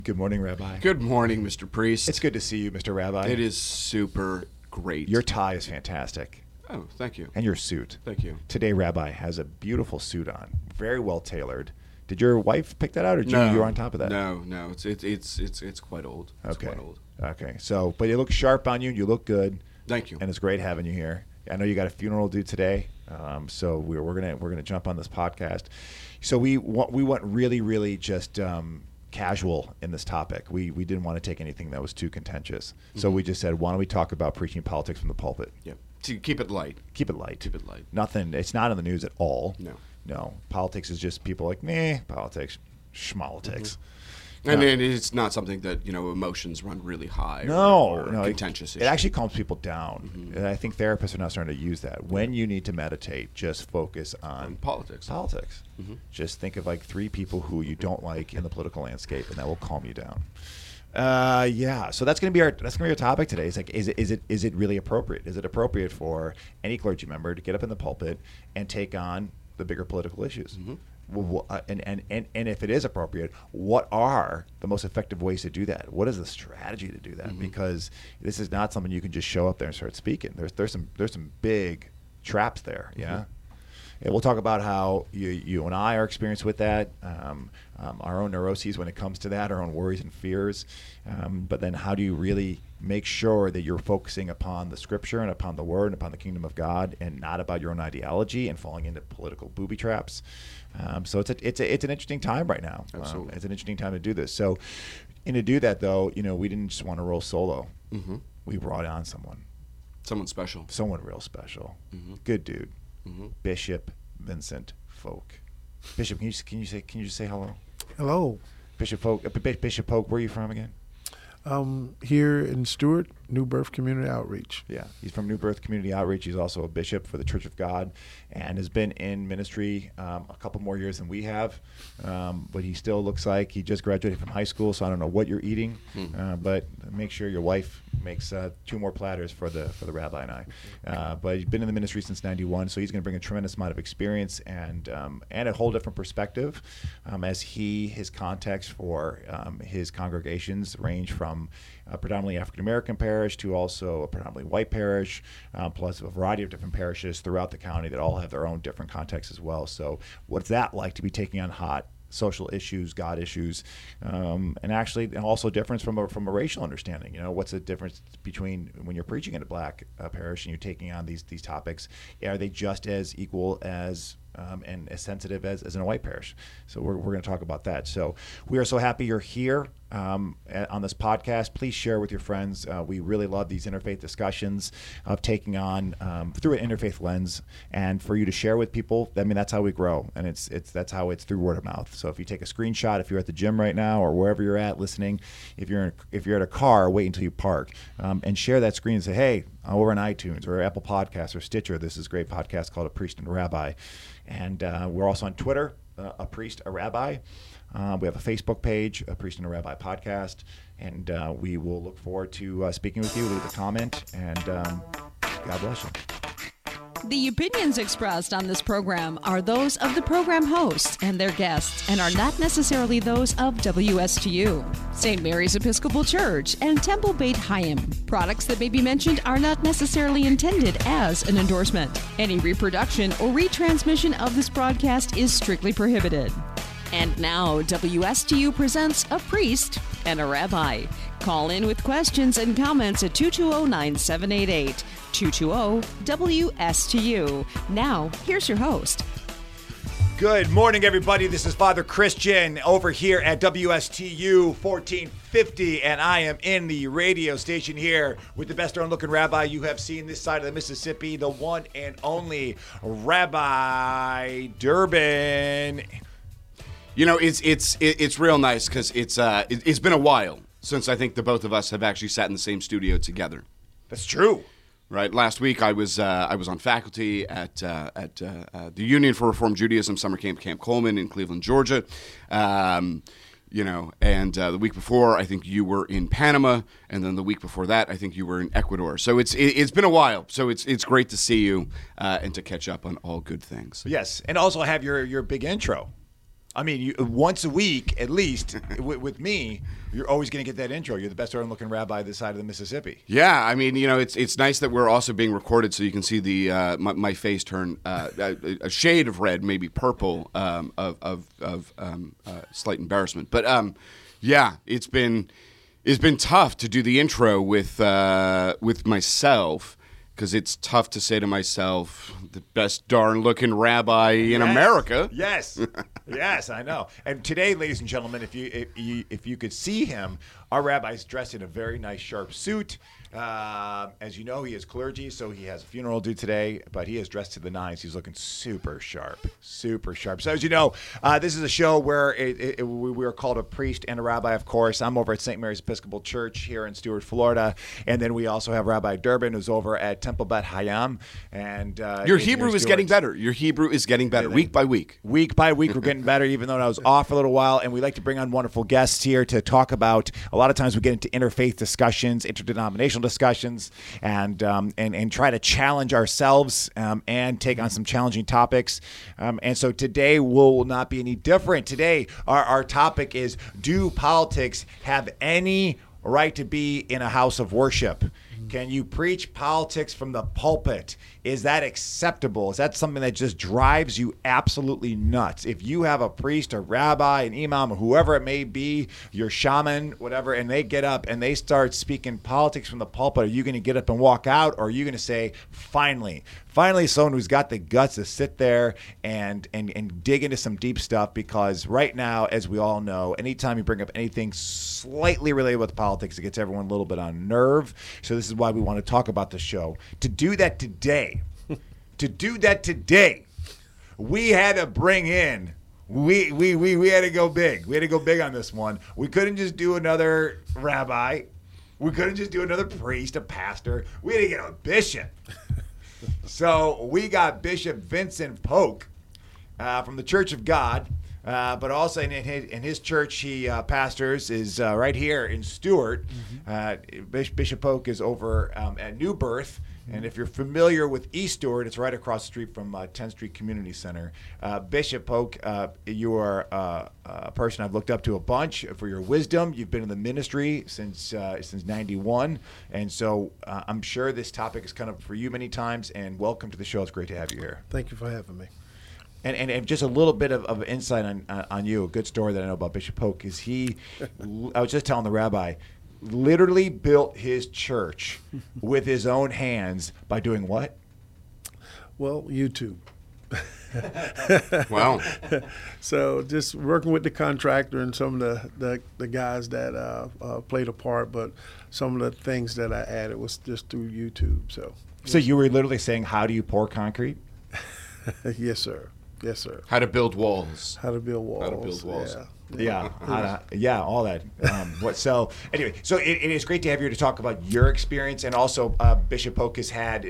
Good morning, Rabbi. Good morning, Mr. Priest. It's good to see you, Mr. Rabbi. It is super great. Your tie is fantastic. Oh, thank you. And your suit. Thank you. Today, Rabbi has a beautiful suit on, very well tailored. Did your wife pick that out, or No, you were on top of that? No. It's quite old. It's Okay. quite old. Okay. So, but you look sharp on you. You look good. Thank you. And it's great having you here. I know you got a funeral to do today, so we're gonna jump on this podcast. So we went really just casual in this topic. We didn't want to take anything that was too contentious. So we just said, why don't we talk about preaching politics from the pulpit? Yep. To keep it light. Keep it light. Keep it light. Nothing. It's not in the news at all. No. Politics is just people like, politics, schmolitics. And it's not something that, emotions run really high No, or contentious it actually calms people down. And I think therapists are now starting to use that. When you need to meditate, just focus on politics. Just think of like 3 people who you don't like in the political landscape, and that will calm you down. So that's going to be our topic today. It's like, is it really appropriate? Is it appropriate for any clergy member to get up in the pulpit and take on the bigger political issues? And if it is appropriate, what are the most effective ways to do that? What is the strategy to do that? Because this is not something you can just show up there and start speaking. There's some big traps there. Yeah. And we'll talk about how you and I are experienced with that, our own neuroses when it comes to that, our own worries and fears. But then how do you really make sure that you're focusing upon the Scripture and upon the Word and upon the kingdom of God, and not about your own ideology and falling into political booby traps? So it's an interesting time right now. Absolutely. It's an interesting time to do this. So, and to do that though, we didn't just want to roll solo. We brought on someone special. Someone real special. Good dude. Bishop Vincent Folk. Bishop, can you just say hello? Hello. Bishop Folk. Bishop Folk, where are you from again? Here in Stewart, New Birth Community Outreach. Yeah, he's from New Birth Community Outreach. He's also a bishop for the Church of God, and has been in ministry a couple more years than we have. But he still looks like he just graduated from high school, so I don't know what you're eating. But make sure your wife makes 2 more platters for the rabbi and I. But he's been in the ministry since '91, so he's going to bring a tremendous amount of experience and a whole different perspective, as his context for his congregations range from a predominantly African-American parish to also a predominantly white parish, plus a variety of different parishes throughout the county that all have their own different contexts as well. So what's that like to be taking on hot social issues, God issues, and also difference from a racial understanding? What's the difference between when you're preaching in a black parish and you're taking on these topics? Are they just as equal as and as sensitive as in a white parish? So we're going to talk about that. So we are so happy you're here on this podcast. Please share with your friends. We really love these interfaith discussions of taking on through an interfaith lens, and for you to share with people. I mean, that's how we grow, and that's how it's through word of mouth. So if you take a screenshot, if you're at the gym right now or wherever you're at listening, if you're at a car, wait until you park and share that screen and say, hey, over on iTunes or Apple Podcasts or Stitcher, this is a great podcast called A Priest and a Rabbi. And we're also on Twitter, A Priest, a Rabbi. We have a Facebook page, A Priest and a Rabbi podcast. And we will look forward to speaking with you. Leave a comment, and God bless you. The opinions expressed on this program are those of the program hosts and their guests, and are not necessarily those of WSTU, St. Mary's Episcopal Church, and Temple Beit Chaim. Products that may be mentioned are not necessarily intended as an endorsement. Any reproduction or retransmission of this broadcast is strictly prohibited. And now, WSTU presents A Priest and a Rabbi. Call in with questions and comments at 220-9788. 220-WSTU. Now, here's your host. Good morning, everybody. This is Father Christian over here at WSTU 1450, and I am in the radio station here with the best darn-looking rabbi you have seen this side of the Mississippi, the one and only Rabbi Durbin. It's real nice because it's been a while since I think the both of us have actually sat in the same studio together. That's true. Right. Last week I was on faculty at the Union for Reformed Judaism summer camp, Camp Coleman in Cleveland, Georgia. And the week before I think you were in Panama, and then the week before that I think you were in Ecuador. So it's been a while. So it's great to see you and to catch up on all good things. Yes, and also have your big intro. I mean, once a week at least with me, you're always going to get that intro. You're the best darn-looking rabbi this side of the Mississippi. Yeah, I mean, it's nice that we're also being recorded, so you can see the my face turn a shade of red, maybe purple, of slight embarrassment. But yeah, it's been tough to do the intro with myself. Because it's tough to say to myself, the best darn-looking rabbi in America. Yes, yes, I know. And today, ladies and gentlemen, if you could see him, our rabbi's dressed in a very nice, sharp suit. As you know, he is clergy, so he has a funeral due today, but he is dressed to the nines. He's looking super sharp, super sharp. So as you know, this is a show where we are called a priest and a rabbi, of course. I'm over at St. Mary's Episcopal Church here in Stuart, Florida, and then we also have Rabbi Durbin, who's over at Temple Bet Hayam. And your Hebrew is getting better. Your Hebrew is getting better week by week. Week by week, we're getting better, even though I was off for a little while. And we like to bring on wonderful guests here to talk about. A lot of times we get into interfaith discussions, interdenominational discussions, and try to challenge ourselves and take on some challenging topics. And so today will not be any different. Today, our topic is: do politics have any right to be in a house of worship? Can you preach politics from the pulpit? Is that acceptable? Is that something that just drives you absolutely nuts? If you have a priest, a rabbi, an imam, or whoever it may be, your shaman, whatever, and they get up and they start speaking politics from the pulpit, are you going to get up and walk out, or are you going to say, finally someone who's got the guts to sit there and dig into some deep stuff? Because right now, as we all know, anytime you bring up anything slightly related with politics, it gets everyone a little bit on nerve. So this is why we want to talk about the show. To do that today, we had to bring in, we had to go big. We had to go big on this one. We couldn't just do another rabbi. We couldn't just do another priest, a pastor. We had to get a bishop. So we got Bishop Vincent Polk from the Church of God, but also in his church he pastors is right here in Stuart. Bishop Polk is over at New Birth. And if you're familiar with East Stuart, it's right across the street from 10th Street Community Center. Bishop Polk, you are a person I've looked up to a bunch for your wisdom. You've been in the ministry since 91. And so I'm sure this topic has come up for you many times. And welcome to the show. It's great to have you here. Thank you for having me. And just a little bit of insight on you. A good story that I know about Bishop Polk is I was just telling the rabbi, literally built his church with his own hands by doing what? Well, YouTube. Wow. So just working with the contractor and some of the guys that played a part, but some of the things that I added was just through YouTube. So you were literally saying, how do you pour concrete? Yes, sir. Yes, sir. How to build walls. How to build walls. Yeah. All that. So anyway, so it is great to have you here to talk about your experience, and also Bishop Polk has had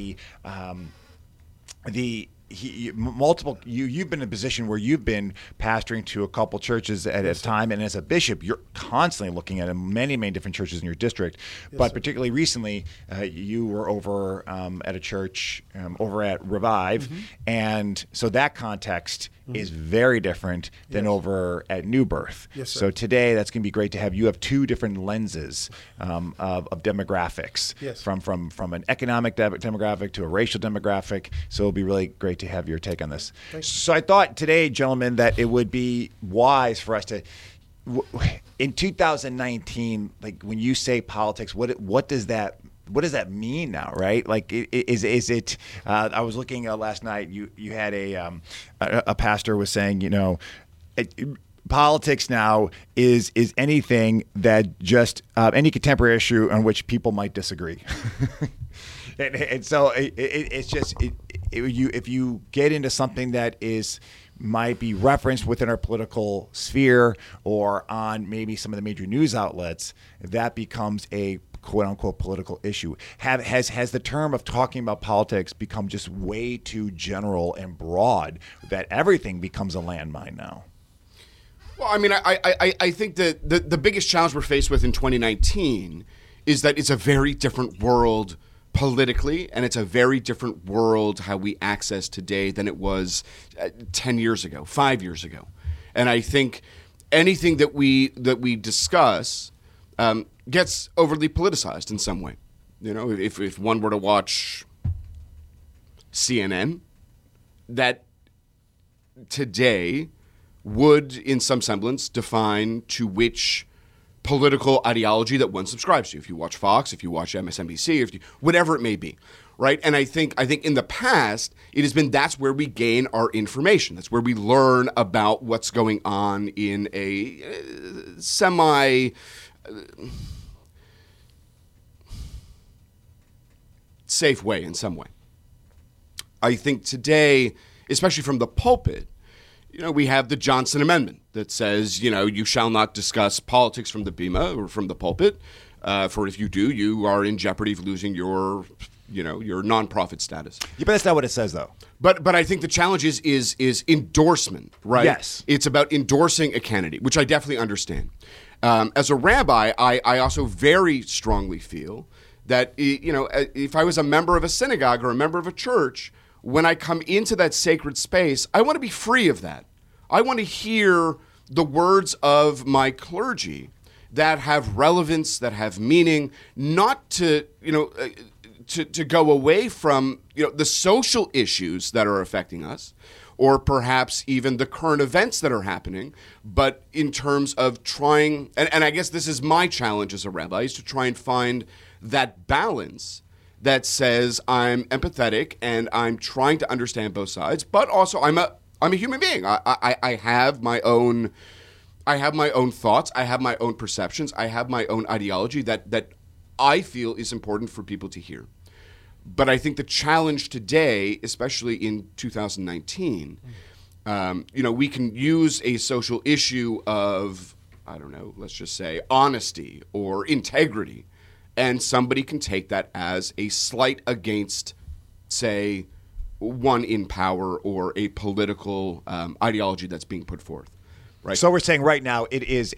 you've been in a position where you've been pastoring to a couple churches at a time, and as a bishop, you're constantly looking at many different churches in your district. But particularly recently, you were over at a church over at Revive, and so that context is very different than over at New Birth. Yes, sir. So today, that's going to be great to have. You have two different lenses of demographics, from an economic demographic to a racial demographic. So it'll be really great to have your take on this. So I thought today, gentlemen, that it would be wise for us to, in 2019, like when you say politics, what does that mean now, right? Like, is it? I was looking last night. You had a pastor was saying, politics now is anything that just any contemporary issue on which people might disagree. and so it's just if you get into something that might be referenced within our political sphere or on maybe some of the major news outlets, that becomes a quote-unquote political issue. Has the term of talking about politics become just way too general and broad that everything becomes a landmine now? Well, I mean, I think that the biggest challenge we're faced with in 2019 is that it's a very different world politically, and it's a very different world how we access today than it was 10 years ago, 5 years ago. And I think anything that we discuss gets overly politicized in some way. You know, if one were to watch CNN, that today would, in some semblance, define to which political ideology that one subscribes to. If you watch Fox, if you watch MSNBC, whatever it may be, right? And I think in the past it has been that's where we gain our information. That's where we learn about what's going on in a semi safe way in some way. I think today, especially from the pulpit, you know, we have the Johnson Amendment that says, you know, you shall not discuss politics from the bema or from the pulpit, for if you do, you are in jeopardy of losing your nonprofit status. Yeah, but that's not what it says, though. But I think the challenge is endorsement, right? Yes. It's about endorsing a candidate, which I definitely understand. As a rabbi, I also very strongly feel that, you know, if I was a member of a synagogue or a member of a church, when I come into that sacred space, I want to be free of that. I want to hear the words of my clergy that have relevance, that have meaning, not to, you know, to go away from, you know, the social issues that are affecting us, or perhaps even the current events that are happening, but in terms of trying, and I guess this is my challenge as a rabbi, is to try and find that balance that says I'm empathetic and I'm trying to understand both sides, but also I'm a human being. I have my own thoughts. I have my own perceptions. I have my own ideology that I feel is important for people to hear. But I think the challenge today, especially in 2019, you know, we can use a social issue of, I don't know, let's just say honesty or integrity, and somebody can take that as a slight against, say, one in power or a political ideology that's being put forth. Right. So we're saying right now it is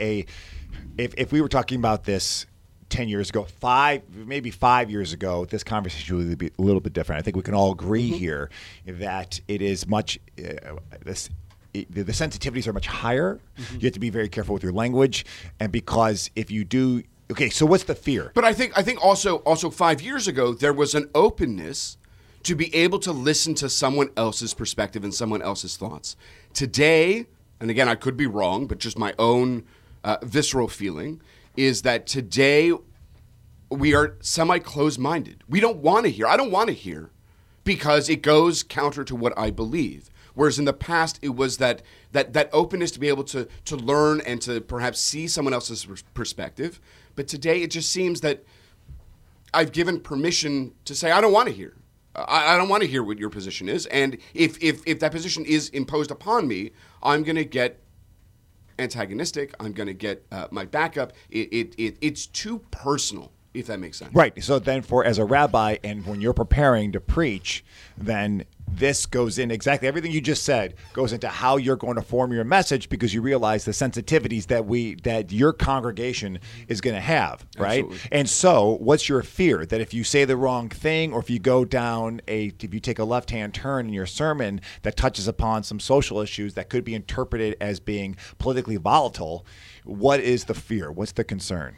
if we were talking about this 10 years ago, maybe 5 years ago, this conversation would be a little bit different. I think we can all agree here that it is much the sensitivities are much higher. You have to be very careful with your language, and because if you do. Okay, so what's the fear? But I think also 5 years ago there was an openness to be able to listen to someone else's perspective and someone else's thoughts. Today, and again I could be wrong, but just my own visceral feeling is that today we are semi-closed-minded. We don't want to hear. I don't want to hear because it goes counter to what I believe. Whereas in the past, it was that openness to be able to learn and to perhaps see someone else's perspective. But today, it just seems that I've given permission to say, I don't want to hear. I don't want to hear what your position is. And if that position is imposed upon me, I'm going to get antagonistic. I'm going to get my backup. It's too personal, if that makes sense. Right. So then as a rabbi, and when you're preparing to preach, then this goes in exactly everything you just said goes into how you're going to form your message, because you realize the sensitivities that your congregation is going to have, right? Absolutely. And so what's your fear? That if you say the wrong thing, or if you go down if you take a left-hand turn in your sermon that touches upon some social issues that could be interpreted as being politically volatile, what is the fear? What's the concern?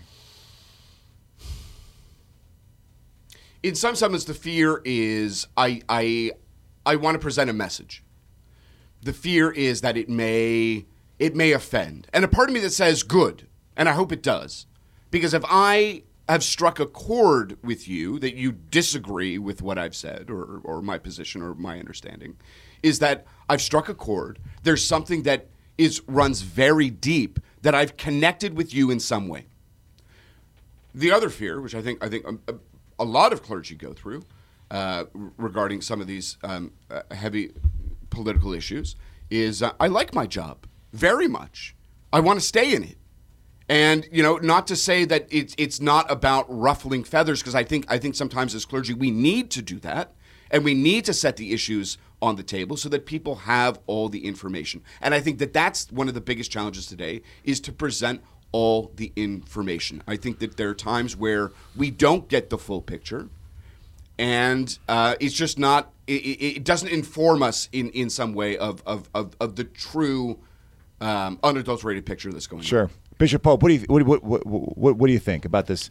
In some sense, the fear is I want to present a message. The fear is that it may offend. And a part of me that says good, and I hope it does. Because if I have struck a chord with you that you disagree with what I've said or my position or my understanding, is that I've struck a chord. There's something that runs very deep that I've connected with you in some way. The other fear, which I think a lot of clergy go through, regarding some of these heavy political issues, is I like my job very much. I want to stay in it. And, you know, not to say that it's not about ruffling feathers, because I think sometimes as clergy we need to do that, and we need to set the issues on the table so that people have all the information. And I think that that's one of the biggest challenges today, is to present all the information. I think that there are times where we don't get the full picture, and it's just not. It doesn't inform us in some way of the true unadulterated picture that's going on. Sure. Bishop Pope, what do you think about this?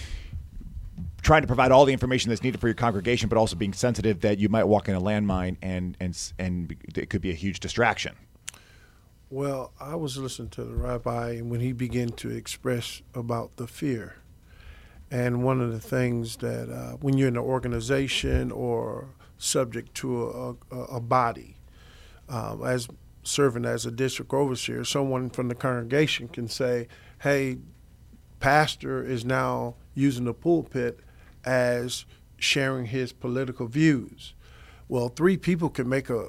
Trying to provide all the information that's needed for your congregation, but also being sensitive that you might walk in a landmine and it could be a huge distraction. Well, I was listening to the rabbi when he began to express about the fear. And one of the things that when you're in an organization or subject to a body, as serving as a district overseer, someone from the congregation can say, hey, pastor is now using the pulpit as sharing his political views. Well, 3 people can make a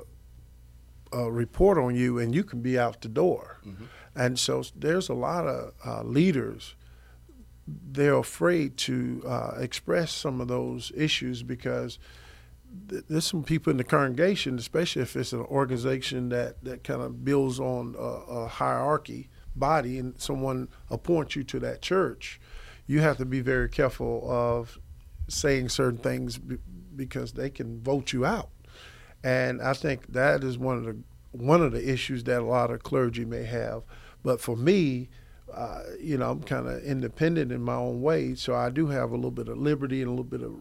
report on you and you can be out the door. Mm-hmm. And so there's a lot of leaders, they're afraid to express some of those issues because there's some people in the congregation, especially if it's an organization that kind of builds on a hierarchy body and someone appoints you to that church, you have to be very careful of saying certain things because they can vote you out. And I think that is one of the issues that a lot of clergy may have. But for me, I'm kind of independent in my own way, so I do have a little bit of liberty and a little bit of,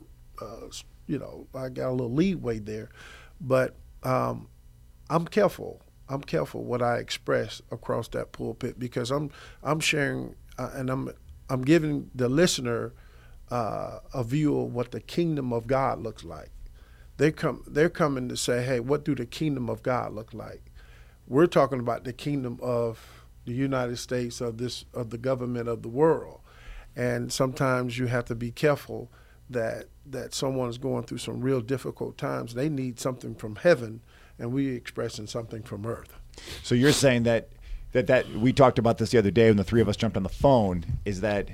I got a little leeway there. But I'm careful. I'm careful what I express across that pulpit because I'm sharing and I'm giving the listener a view of what the kingdom of God looks like. They're coming to say, hey, what do the kingdom of God look like? We're talking about the kingdom of the United States, of the government of the world. And sometimes you have to be careful that someone's going through some real difficult times. They need something from heaven, and we expressing something from earth. So you're saying that we talked about this the other day when the 3 of us jumped on the phone, is that,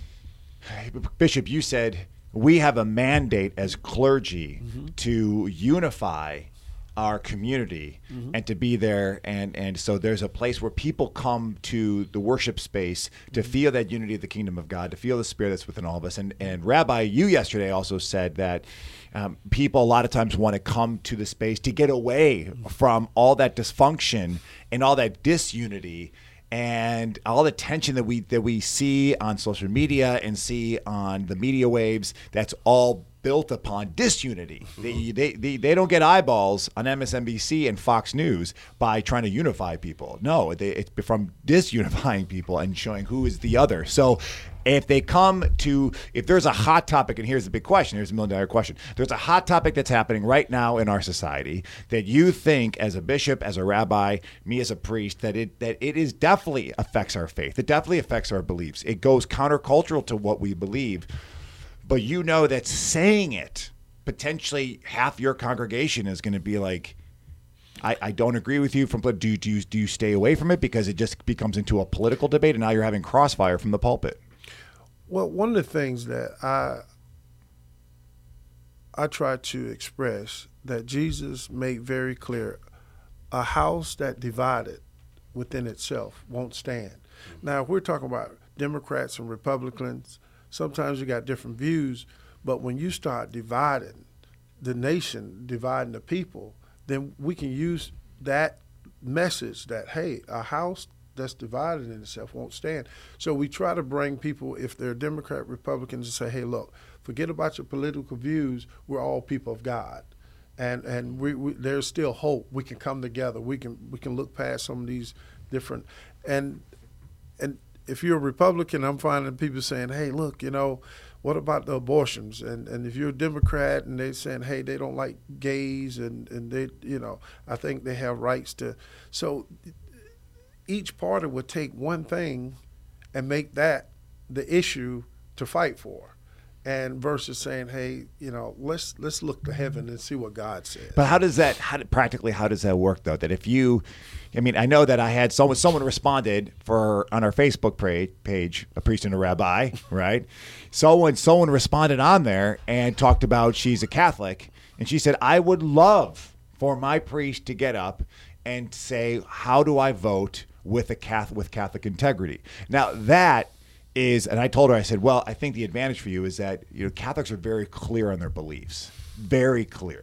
Bishop, you said we have a mandate as clergy to unify our community and to be there, and so there's a place where people come to the worship space to feel that unity of the kingdom of God, to feel the spirit that's within all of us. And Rabbi, you yesterday also said that people a lot of times want to come to the space to get away from all that dysfunction and all that disunity and all the tension that we see on social media and see on the media waves. That's all built upon disunity. They don't get eyeballs on MSNBC and Fox News by trying to unify people. No, it's from disunifying people and showing who is the other. So if there's a hot topic, and here's the big question, here's a $1 million question. There's a hot topic that's happening right now in our society that you think as a bishop, as a rabbi, me as a priest, that it is definitely affects our faith. It definitely affects our beliefs. It goes countercultural to what we believe. But you know that saying it, potentially half your congregation is going to be like, I don't agree with you. Do you stay away from it because it just becomes into a political debate and now you're having crossfire from the pulpit? Well, one of the things that I try to express that Jesus made very clear, a house that divided within itself won't stand. Now, if we're talking about Democrats and Republicans, sometimes you got different views, but when you start dividing the nation, dividing the people, then we can use that message that, hey, a house that's divided in itself won't stand. So we try to bring people, if they're Democrat, Republicans, and say, hey, look, forget about your political views. We're all people of God. And we there's still hope. We can come together. We can look past some of these different, and if you're a Republican, I'm finding people saying, hey, look, what about the abortions? And if you're a Democrat and they're saying, hey, they don't like gays and they, I think they have rights to. So each party would take one thing and make that the issue to fight for. And versus saying, hey, let's look to heaven and see what God says. But how does that work, though? That if I know that I had someone responded on our Facebook page, a priest and a rabbi, right? Someone responded on there and talked about she's a Catholic, and she said, I would love for my priest to get up and say, how do I vote with Catholic integrity? Now that is, and I told her, I said, well, I think the advantage for you is that Catholics are very clear on their beliefs, very clear.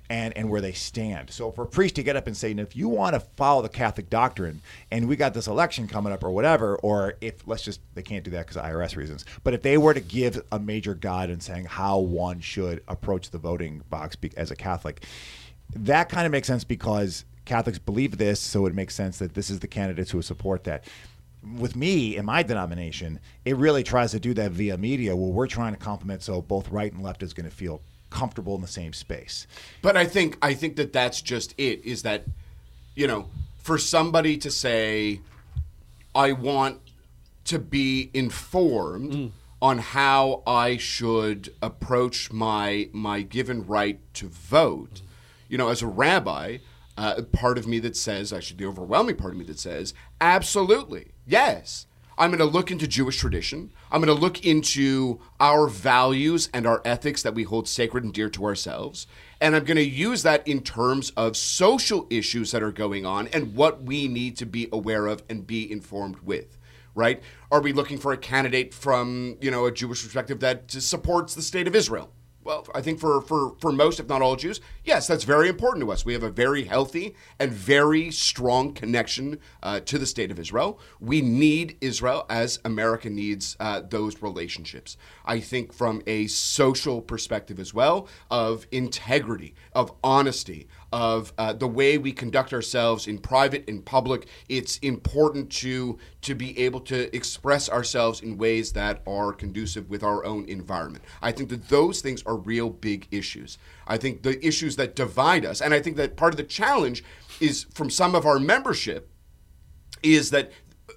and where they stand. So for a priest to get up and say, if you want to follow the Catholic doctrine and we got this election coming up or whatever, or if they can't do that because of IRS reasons, but if they were to give a major guide in saying how one should approach the voting box as a Catholic, that kind of makes sense because Catholics believe this, so it makes sense that this is the candidates who support that. With me in my denomination, it really tries to do that via media where we're trying to complement so both right and left is going to feel comfortable in the same space. But I think that that's just it, is that, for somebody to say, I want to be informed on how I should approach my given right to vote, as a rabbi, part of me that says, actually the overwhelming part of me that says, absolutely, yes. I'm going to look into Jewish tradition. I'm going to look into our values and our ethics that we hold sacred and dear to ourselves. And I'm going to use that in terms of social issues that are going on and what we need to be aware of and be informed with, right? Are we looking for a candidate from, a Jewish perspective that supports the state of Israel? Well, I think for most, if not all Jews, yes, that's very important to us. We have a very healthy and very strong connection to the state of Israel. We need Israel as America needs those relationships. I think from a social perspective as well, of integrity, of honesty, of the way we conduct ourselves in private and public, it's important to be able to express ourselves in ways that are conducive with our own environment. I think that those things are real big issues. I think the issues that divide us, and I think that part of the challenge is from some of our membership, is that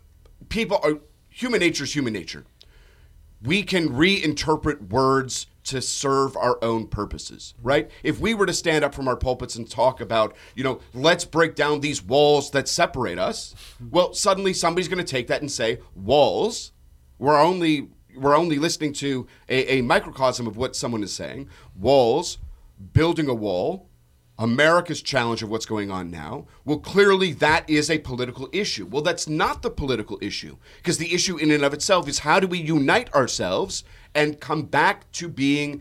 human nature is human nature. We can reinterpret words to serve our own purposes, right? If we were to stand up from our pulpits and talk about, let's break down these walls that separate us, well, suddenly somebody's going to take that and say, walls, we're only listening to a microcosm of what someone is saying. Walls, building a wall, America's challenge of what's going on now. Well, clearly that is a political issue. Well, that's not the political issue, because the issue in and of itself is how do we unite ourselves and come back to being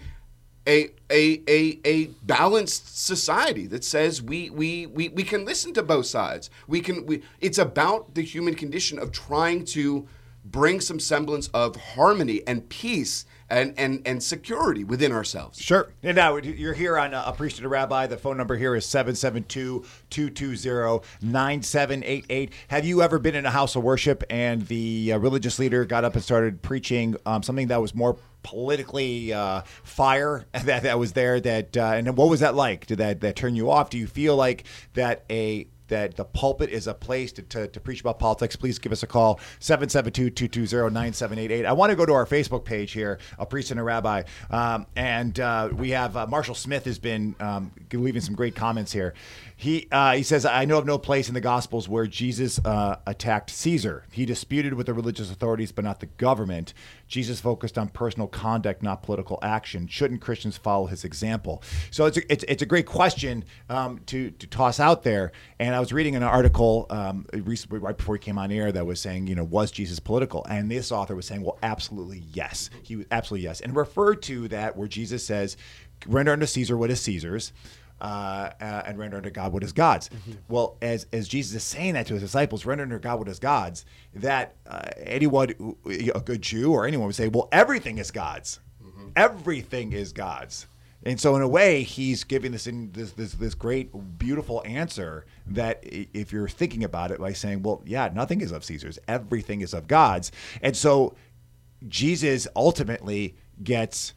a balanced society that says we can listen to both sides. It's about the human condition of trying to bring some semblance of harmony and peace and security within ourselves. Sure. And now you're here on A Priest and a Rabbi. The phone number here is 772-220-9788. Have you ever been in a house of worship and the religious leader got up and started preaching something that was more politically fire that was there? And what was that like? Did that turn you off? Do you feel like that the pulpit is a place to preach about politics? Please give us a call, 772-220-9788. I want to go to our Facebook page here, A Priest and a Rabbi. And we have Marshall Smith has been leaving some great comments here. He says, I know of no place in the Gospels where Jesus attacked Caesar. He disputed with the religious authorities, but not the government. Jesus focused on personal conduct, not political action. Shouldn't Christians follow his example? So it's a great question to toss out there. And I was reading an article recently, right before he came on air, that was saying, was Jesus political? And this author was saying, well, absolutely yes. He was absolutely yes, and referred to that where Jesus says, "Render unto Caesar what is Caesar's." And render unto God what is God's. Mm-hmm. Well, as Jesus is saying that to his disciples, render unto God what is God's, that anyone, a good Jew or anyone would say, well, everything is God's. Mm-hmm. Everything is God's. And so in a way, he's giving this great, beautiful answer that if you're thinking about it by saying, well, yeah, nothing is of Caesar's. Everything is of God's. And so Jesus ultimately gets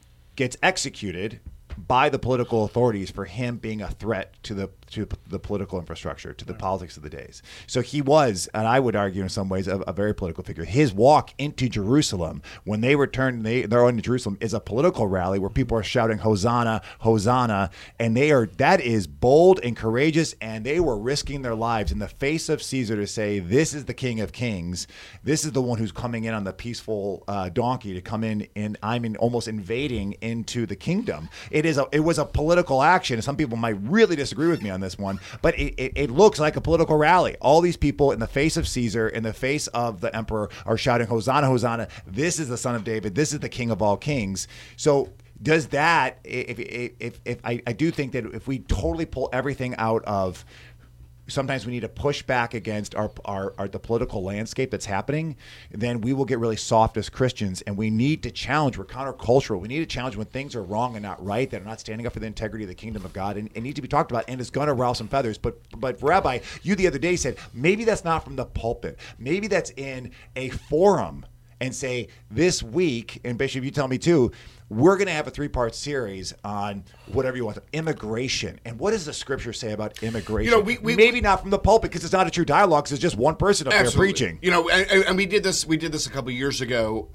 executed by the political authorities for him being a threat to the political infrastructure, to the politics of the days. So he was, and I would argue in some ways, a very political figure. His walk into Jerusalem, when they returned, they're on to Jerusalem, is a political rally where people are shouting, Hosanna, Hosanna, and that is bold and courageous, and they were risking their lives in the face of Caesar to say, this is the King of Kings. This is the one who's coming in on the peaceful donkey to come in, and almost invading into the kingdom. It was a political action. Some people might really disagree with me on this one, but it looks like a political rally. All these people in the face of Caesar, in the face of the emperor, are shouting, Hosanna, Hosanna. This is the Son of David. This is the King of all kings. So does that, if I do think that if we totally pull everything out of, sometimes we need to push back against the political landscape that's happening, then we will get really soft as Christians, and we need to challenge. We're countercultural. We need to challenge when things are wrong and not right, that are not standing up for the integrity of the kingdom of God, and it needs to be talked about, and it's going to rouse some feathers. But Rabbi, you the other day said, maybe that's not from the pulpit. Maybe that's in a forum, and say, this week, and Bishop, you tell me too, we're going to have a 3-part series on whatever you want, immigration. And what does the scripture say about immigration? Maybe not from the pulpit, because it's not a true dialogue, because it's just one person up there preaching. And we did this a couple of years ago.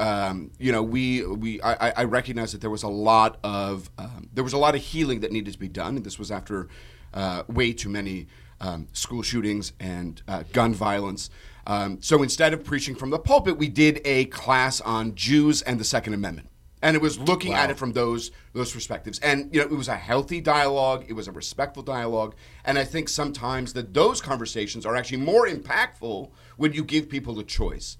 I recognized that there was a lot of healing that needed to be done, and this was after way too many school shootings and gun violence. So instead of preaching from the pulpit, we did a class on Jews and the Second Amendment. And it was looking at it from those perspectives. And, it was a healthy dialogue. It was a respectful dialogue. And I think sometimes that those conversations are actually more impactful when you give people a choice.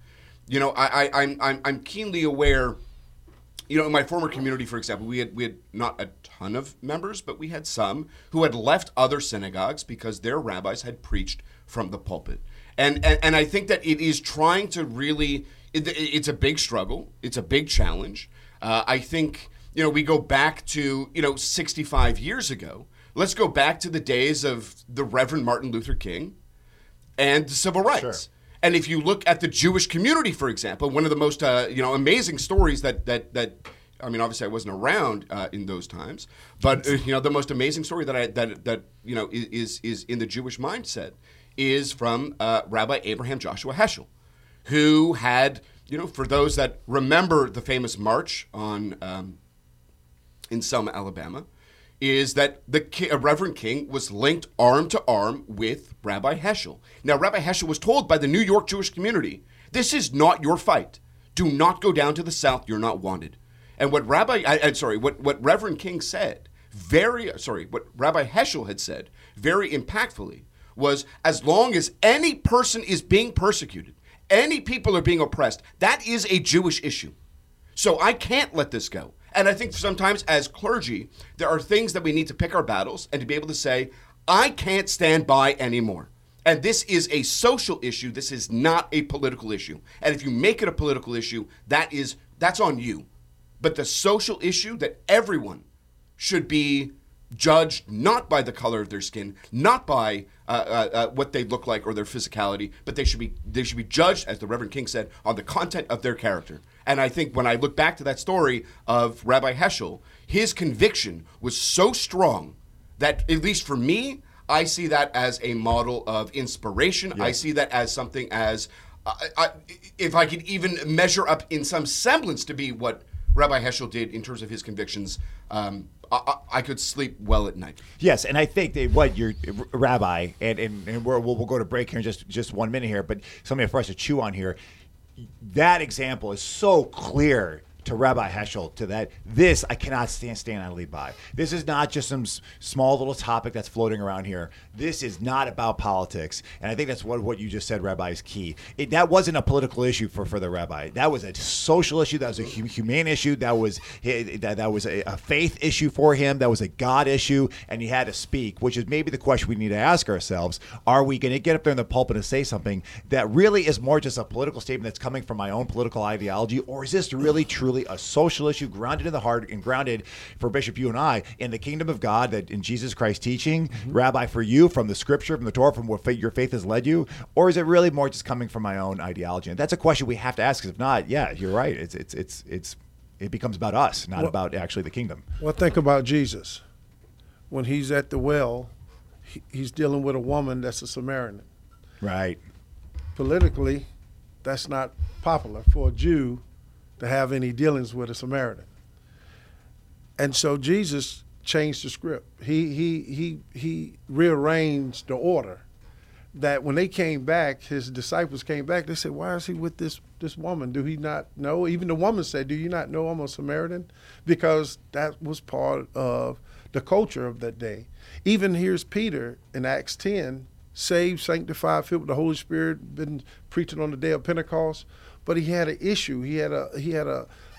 I'm keenly aware, in my former community, for example, we had not a ton of members, but we had some who had left other synagogues because their rabbis had preached from the pulpit. And I think that it is trying to really, it's a big struggle. It's a big challenge. I think, we go back to, 65 years ago. Let's go back to the days of the Reverend Martin Luther King and the civil rights. Sure. And if you look at the Jewish community, for example, one of the most, amazing stories that obviously I wasn't around in those times, but, the most amazing story that is in the Jewish mindset is from Rabbi Abraham Joshua Heschel, who had, for those that remember the famous march on in Selma, Alabama, is that Reverend King was linked arm to arm with Rabbi Heschel. Now, Rabbi Heschel was told by the New York Jewish community, this is not your fight. Do not go down to the South. You're not wanted. And what what Reverend King said, what Rabbi Heschel had said very impactfully was, as long as any person is being persecuted, any people are being oppressed, that is a Jewish issue. So I can't let this go. And I think sometimes as clergy, there are things that we need to pick our battles and to be able to say, I can't stand by anymore. And this is a social issue. This is not a political issue. And if you make it a political issue, that's on you. But the social issue that everyone should be judged not by the color of their skin, not by what they look like or their physicality, but they should be judged, as the Reverend King said, on the content of their character. And I think when I look back to that story of Rabbi Heschel, his conviction was so strong that, at least for me, I see that as a model of inspiration. Yeah. I see that as something as, if I could even measure up in some semblance to be what Rabbi Heschel did in terms of his convictions, I could sleep well at night. Yes, and I think that what your Rabbi, and we'll go to break here in just 1 minute here, but something for us to chew on here. That example is so clear to Rabbi Heschel, to that this I cannot stand idly by. This is not just some small little topic that's floating around here. This is not about politics, and I think that's what you just said, Rabbi, is key. That wasn't a political issue for the Rabbi. That was a social issue. That was a humane issue. That was a faith issue for him. That was a God issue, and he had to speak, which is maybe the question we need to ask ourselves. Are we going to get up there in the pulpit and say something that really is more just a political statement that's coming from my own political ideology, or is this really truly a social issue grounded in the heart and grounded for Bishop, you and I, in the kingdom of God, that in Jesus Christ teaching, Rabbi, for you, from the scripture, from the Torah, from what your faith has led you, or is it really more just coming from my own ideology? And that's a question we have to ask, because if not, yeah, you're right. It becomes about us, not about actually the kingdom. Well, think about Jesus. When he's at the well, he's dealing with a woman that's a Samaritan. Right. Politically, that's not popular for a Jew to have any dealings with a Samaritan. And so Jesus changed the script. He rearranged the order, that when they came back, his disciples came back, they said, why is he with this woman? Do he not know? Even the woman said, do you not know I'm a Samaritan? Because that was part of the culture of that day. Even here's Peter in Acts 10, saved, sanctified, filled with the Holy Spirit, been preaching on the day of Pentecost. But he had an issue. He had a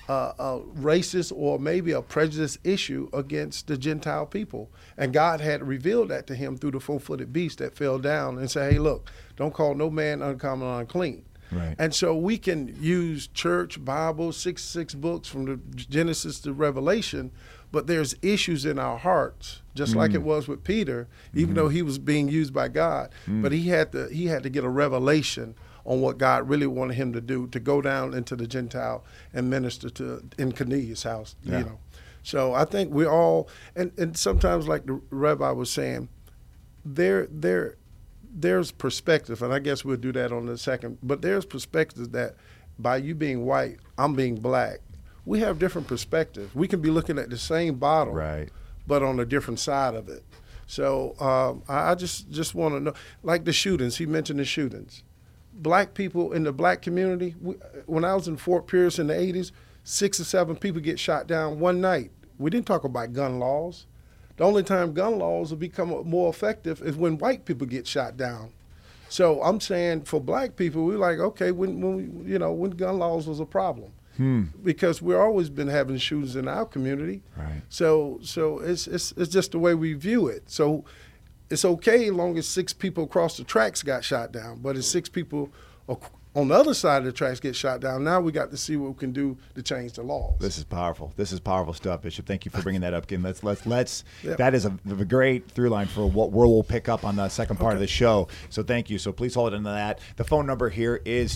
a racist or maybe a prejudice issue against the Gentile people. And God had revealed that to him through the four-footed beast that fell down and said, hey, look, don't call no man uncommon or unclean. Right. And so we can use church, Bible, 66 books from the Genesis to Revelation, but there's issues in our hearts, just like it was with Peter, even though he was being used by God. But he had to get a revelation on what God really wanted him to do, to go down into the Gentile and minister in Cornelius' house, Yeah. you know. So I think we all, and sometimes like the rabbi was saying, there's perspective, and I guess we'll do that on the second, but there's perspective that by you being white, I'm being black. We have different perspectives. We can be looking at the same bottle, Right. but on a different side of it. So I just want to know, like the shootings, he mentioned the shootings. Black people in the black community, when I was in Fort Pierce in the 80s, 6 or 7 people get shot down one night. We didn't talk about gun laws. The only time gun laws will become more effective is when white people get shot down. So I'm saying for black people, we're like, okay, when gun laws was a problem. Because we've always been having shootings in our community. Right. So it's just the way we view it. So it's okay as long as 6 people across the tracks got shot down, but if 6 people on the other side of the tracks get shot down, now we got to see what we can do to change the laws. This is powerful. This is powerful stuff, Bishop. Thank you for bringing that up again. Let's. Yep. That is a great through line for what we'll pick up on the second part of the show. So thank you. So please hold on to that. The phone number here is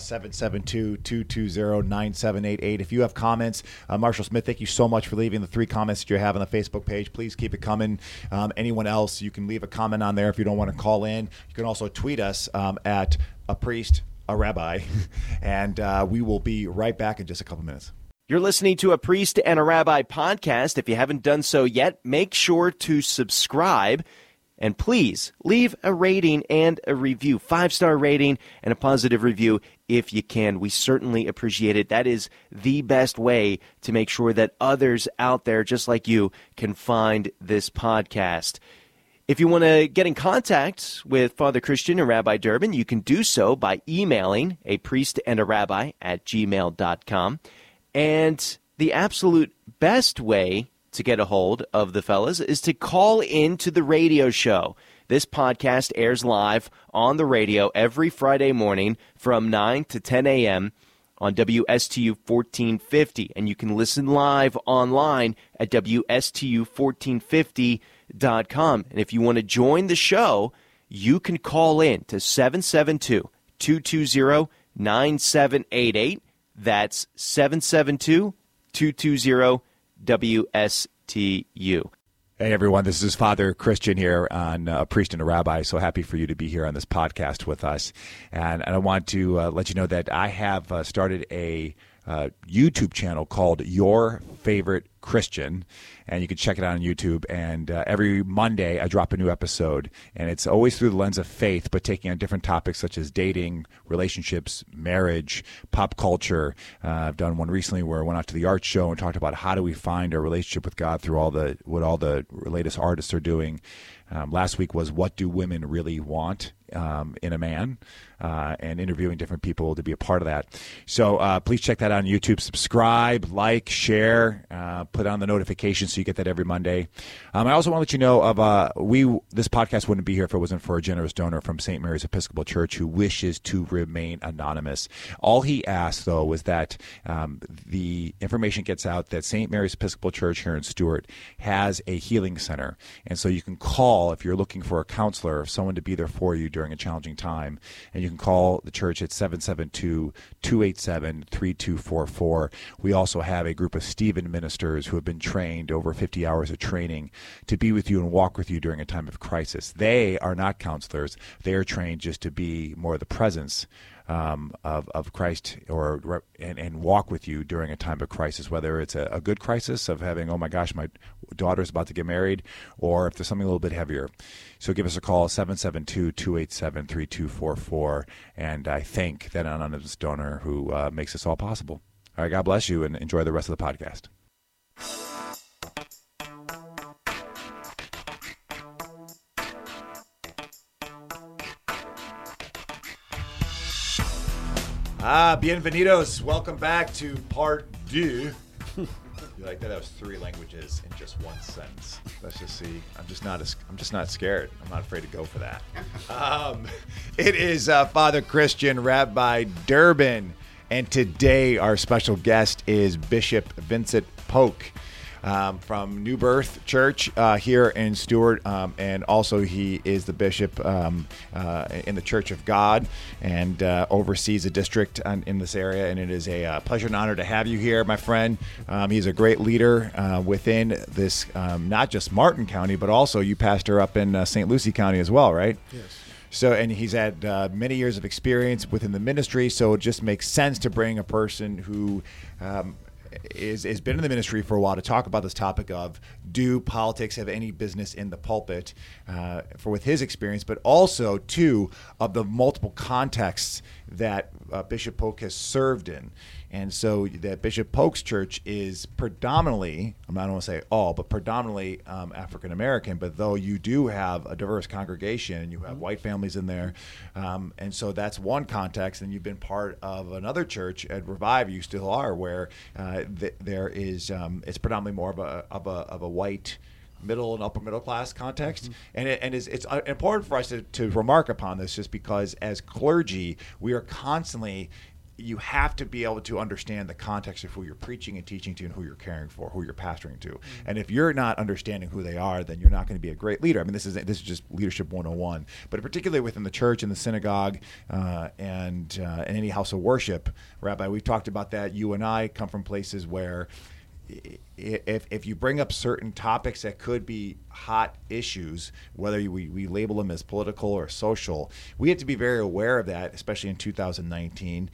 772-220-9788. If you have comments, Marshall Smith, thank you so much for leaving the 3 comments that you have on the Facebook page. Please keep it coming. Anyone else, you can leave a comment on there if you don't want to call in. You can also tweet us at a priest, a rabbi, and we will be right back in just a couple minutes. You're listening to A Priest and a Rabbi podcast. If you haven't done so yet, make sure to subscribe. And please leave a rating and a review, 5-star rating and a positive review if you can. We certainly appreciate it. That is the best way to make sure that others out there just like you can find this podcast. If you want to get in contact with Father Christian and Rabbi Durbin, you can do so by emailing apriestandarabbি@gmail.com. And the absolute best way to get a hold of the fellas is to call in to the radio show. This podcast airs live on the radio every Friday morning from 9 to 10 a.m. on WSTU 1450. And you can listen live online at WSTU1450.com. And if you want to join the show, you can call in to 772-220-9788. That's 772-220-WSTU. Hey, everyone. This is Father Christian here on A Priest and a Rabbi. So happy for you to be here on this podcast with us. And I want to let you know that I have started a YouTube channel called Your Favorite Christian, and you can check it out on YouTube. And every Monday I drop a new episode, and it's always through the lens of faith, but taking on different topics such as dating, relationships, marriage, pop culture. I've done one recently where I went out to the art show and talked about how do we find our relationship with God through what all the latest artists are doing. Last week was what do women really want in a man, and interviewing different people to be a part of that. So please check that out on YouTube. Subscribe, like, share, put on the notifications so you get that every Monday. I also want to let you know of this podcast wouldn't be here if it wasn't for a generous donor from St. Mary's Episcopal Church who wishes to remain anonymous. All he asked, though, was that the information gets out that St. Mary's Episcopal Church here in Stuart has a healing center. And so you can call if you're looking for a counselor, someone to be there for you during a challenging time. And you can call the church at 772-287-3244. We also have a group of Stephen ministers who have been trained over 50 hours of training to be with you and walk with you during a time of crisis. They are not counselors. They are trained just to be more of the presence of Christ and walk with you during a time of crisis, whether it's a good crisis of having, oh my gosh, my daughter's about to get married, or if there's something a little bit heavier. So give us a call, 772-287-3244, and I thank that anonymous donor who makes this all possible. All right, God bless you, and enjoy the rest of the podcast. Bienvenidos. Welcome back to part You like that? That was 3 languages in just one sentence. Let's just see. I'm just not scared. I'm not afraid to go for that. It is Father Christian Rabbi Durbin, and today our special guest is Bishop Vincent Polk. From New Birth Church here in Stewart, and also he is the bishop in the Church of God and oversees a district in this area, and it is a pleasure and honor to have you here, my friend. He's a great leader within this, not just Martin County, but also you pastor up in St. Lucie County as well, right? Yes. So, and he's had many years of experience within the ministry, so it just makes sense to bring a person who has been in the ministry for a while to talk about this topic of, do politics have any business in the pulpit, with his experience, but also too of the multiple contexts that Bishop Polk has served in. And so that Bishop Polk's church is predominantly, I don't want to say all, but predominantly African American, but though you do have a diverse congregation and you have white families in there. And so that's one context. And you've been part of another church at Revive, you still are, where there is, it's predominantly more of a white middle and upper middle class context. And it's important for us to remark upon this, just because as clergy, we are constantly, you have to be able to understand the context of who you're preaching and teaching to and who you're caring for, who you're pastoring to. And if you're not understanding who they are, then you're not going to be a great leader. I mean, this is just leadership 101. But particularly within the church and the synagogue and any house of worship, Rabbi, we've talked about that. You and I come from places where if you bring up certain topics that could be hot issues, whether we label them as political or social, we have to be very aware of that, especially in 2019.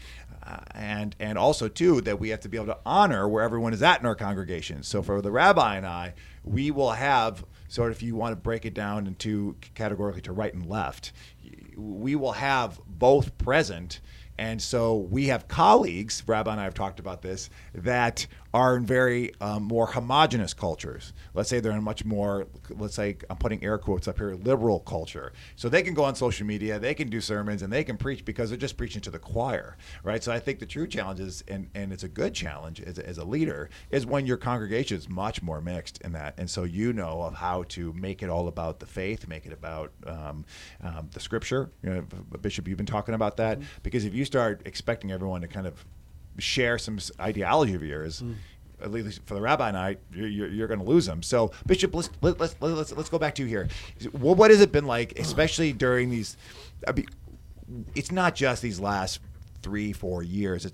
And also, too, that we have to be able to honor where everyone is at in our congregation. So for the rabbi and I, we will have, sort of, if you want to break it down into categorically to right and left, we will have both present. And so we have colleagues, Rabbi and I have talked about this, that are in very more homogenous cultures. Let's say they're in much more, let's say, I'm putting air quotes up here, liberal culture. So they can go on social media, they can do sermons, and they can preach because they're just preaching to the choir, right? So I think the true challenge is, and it's a good challenge as a leader, is when your congregation is much more mixed in that. And so you know of how to make it all about the faith, make it about the scripture. Bishop, you've been talking about that. Because if you start expecting everyone to kind of share some ideology of yours, at least for the rabbi and I, you're going to lose them. So, Bishop, let's go back to you here. What has it been like, especially during these? I mean, it's not just these last 3-4 years.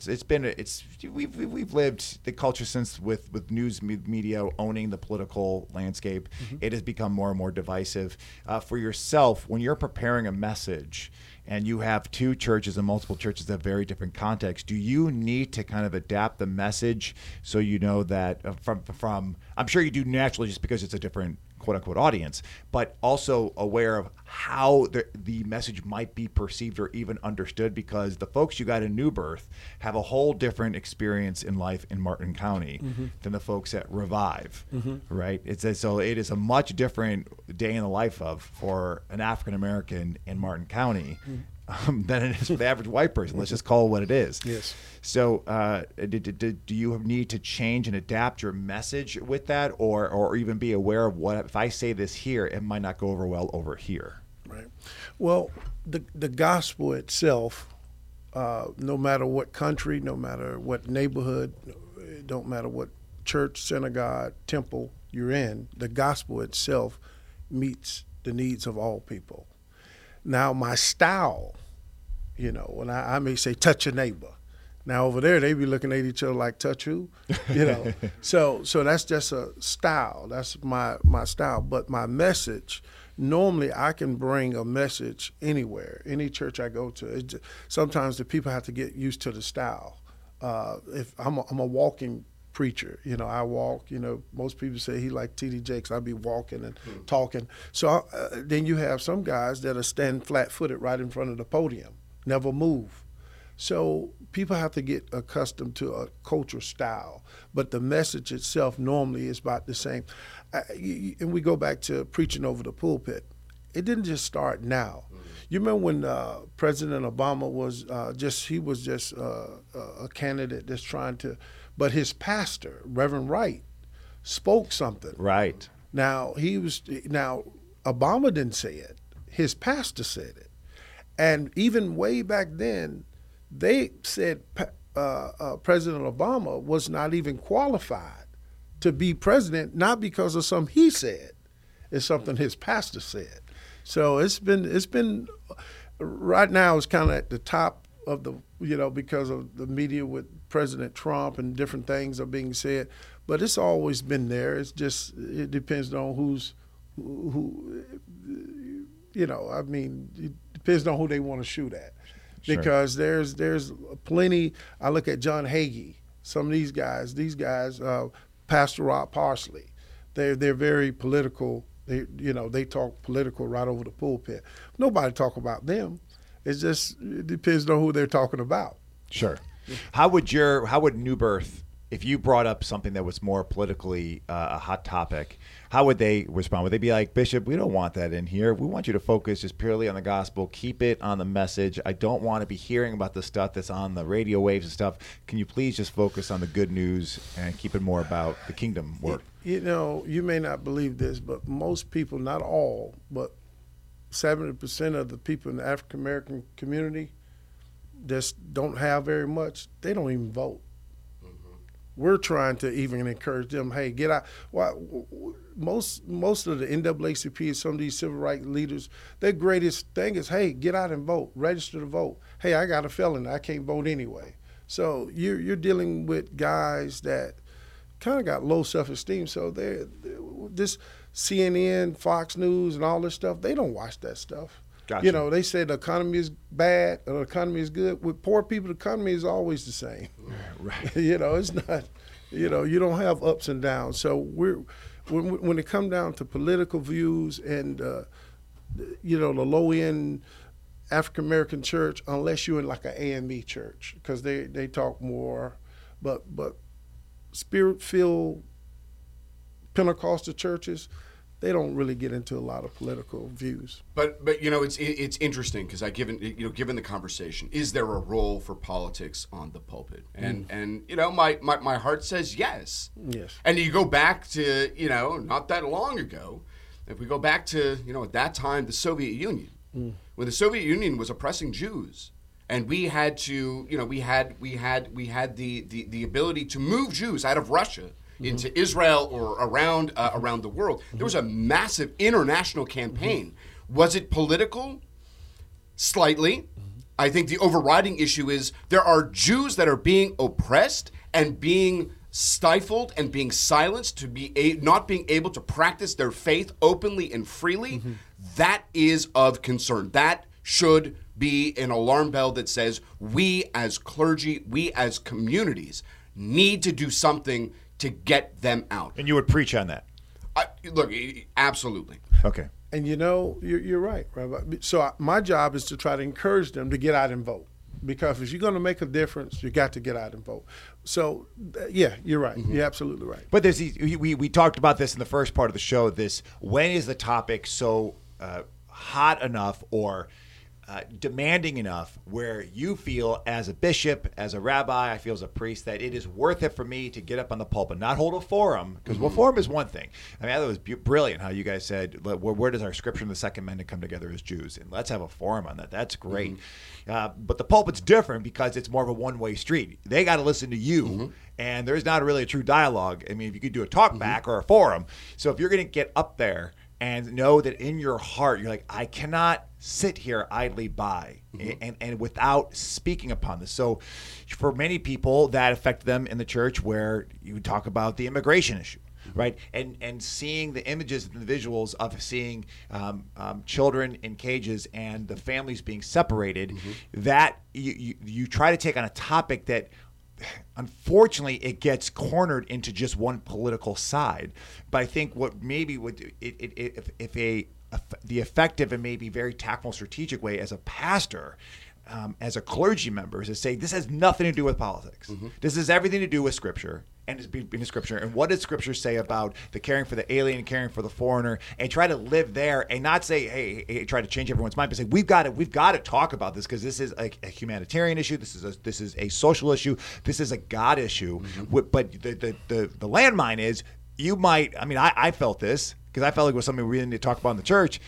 We've lived the culture since with news media owning the political landscape. It has become more and more divisive. For yourself, when you're preparing a message, and you have 2 churches and multiple churches that have very different contexts, do you need to kind of adapt the message so you know that from I'm sure you do naturally just because it's a different quote-unquote audience, but also aware of how the message might be perceived or even understood, because the folks you got in New Birth have a whole different experience in life in Martin County than the folks at Revive, right? So it is a much different day in the life for an African-American in Martin County than it is for the average white person. Let's just call it what it is. Yes. So do you need to change and adapt your message with that, or even be aware of what, if I say this here, it might not go over well over here? Right. Well, the gospel itself, no matter what country, no matter what neighborhood, it don't matter what church, synagogue, temple you're in, the gospel itself meets the needs of all people. Now, my style, when I may say touch a neighbor. Now, over there, they be looking at each other like, touch who? So that's just a style. That's my style. But my message, normally I can bring a message anywhere, any church I go to. Sometimes the people have to get used to the style. If I'm a walking preacher, I walk, most people say he like T.D. Jakes. I be walking and talking. So then you have some guys that are stand flat-footed right in front of the podium, never move. So people have to get accustomed to a cultural style, but the message itself normally is about the same. And we go back to preaching over the pulpit. It didn't just start now. You remember when President Obama was just a candidate that's trying to but his pastor, Reverend Wright, spoke something. Right. Now Obama didn't say it. His pastor said it. And even way back then, they said President Obama was not even qualified to be president, not because of something he said. It's something his pastor said. So it's been right now it's kind of at the top of the, because of the media with President Trump and different things are being said. But it's always been there. It's just, it depends on who it depends on who they want to shoot at. Sure. Because there's plenty. I look at John Hagee, some of these guys, Pastor Rob Parsley, they're very political. They talk political right over the pulpit. Nobody talk about them. It depends on who they're talking about. Sure. How would New Birth, if you brought up something that was more politically a hot topic, how would they respond? Would they be like, Bishop, we don't want that in here. We want you to focus just purely on the gospel. Keep it on the message. I don't want to be hearing about the stuff that's on the radio waves and stuff. Can you please just focus on the good news and keep it more about the kingdom work? You may not believe this, but most people, not all, but 70% of the people in the African American community that don't have very much, they don't even vote. We're trying to even encourage them, hey, get out. Most of the NAACP and some of these civil rights leaders, their greatest thing is, hey, get out and vote, register to vote. Hey, I got a felony, I can't vote anyway. So you're dealing with guys that kind of got low self-esteem. So this CNN, Fox News, and all this stuff, they don't watch that stuff. Gotcha. They say the economy is bad or the economy is good. With poor people, the economy is always the same. Right. It's not, you don't have ups and downs. So when it comes down to political views and, the low-end African-American church, unless you're in like an AME church, because they talk more, but Spirit-filled Pentecostal churches, they don't really get into a lot of political views. But it's interesting because given the conversation, is there a role for politics on the pulpit? And my heart says yes. Yes. And you go back to not that long ago, if we go back to at that time the Soviet Union, when the Soviet Union was oppressing Jews, and we had to we had the ability to move Jews out of Russia into Israel or around the world. There was a massive international campaign. Was it political? Slightly. I think the overriding issue is there are Jews that are being oppressed and being stifled and being silenced to be not being able to practice their faith openly and freely. That is of concern. That should be an alarm bell that says we as clergy, we as communities need to do something to get them out. And you would preach on that? Look, absolutely. Okay. And you're right, Rabbi. So my job is to try to encourage them to get out and vote. Because if you're going to make a difference, you got to get out and vote. So, yeah, you're right. You're absolutely right. But there's we talked about this in the first part of the show, when is the topic so hot enough or demanding enough where you feel as a bishop, as a rabbi, I feel as a priest, that it is worth it for me to get up on the pulpit, not hold a forum, because a forum is one thing. I mean, I thought it was brilliant how you guys said, where does our scripture and the second amendment come together as Jews? And let's have a forum on that. That's great. But the pulpit's different because it's more of a one-way street. They got to listen to you, and there's not really a true dialogue. I mean, if you could do a talk back or a forum. So if you're going to get up there and know that in your heart, you're like, I cannot sit here idly by and without speaking upon this. So for many people, that affected them in the church, where you talk about the immigration issue, right? And seeing the images and the visuals of seeing children in cages and the families being separated, that you try to take on a topic that, unfortunately, it gets cornered into just one political side. But I think what maybe would if the effective and maybe very tactful, strategic way as a pastor, as a clergy member, is to say this has nothing to do with politics. This has everything to do with Scripture and it's in the Scripture. And what does Scripture say about the caring for the alien, caring for the foreigner, and try to live there and not say, hey, try to change everyone's mind, but say we've got to talk about this because this is a humanitarian issue. This is a social issue. This is a God issue. But the landmine is you might. I mean, I felt this because I felt like it was something we really need to talk about in the church.